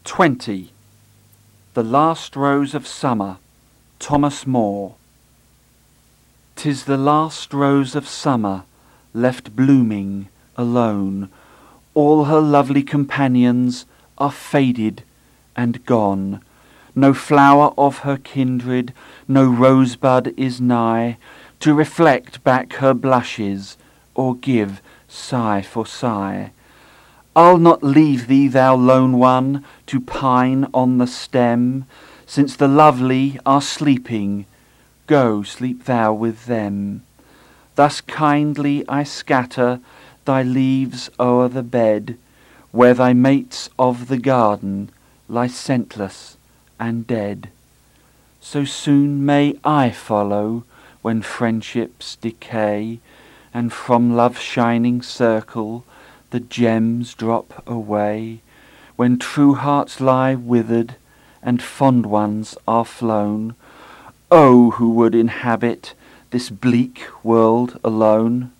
20. The Last Rose of Summer, Thomas Moore. 'Tis the last rose of summer, left blooming alone. All her lovely companions are faded and gone. No flower of her kindred, no rosebud is nigh, to reflect back her blushes, or give sigh for sigh. I'll not leave thee, thou lone one, to pine on the stem, since the lovely are sleeping, go sleep thou with them. Thus kindly I scatter thy leaves o'er the bed, where thy mates of the garden lie scentless and dead. So soon may I follow, when friendships decay, and from love's shining circle the gems drop away, when true hearts lie withered and fond ones are flown. Oh, who would inhabit this bleak world alone?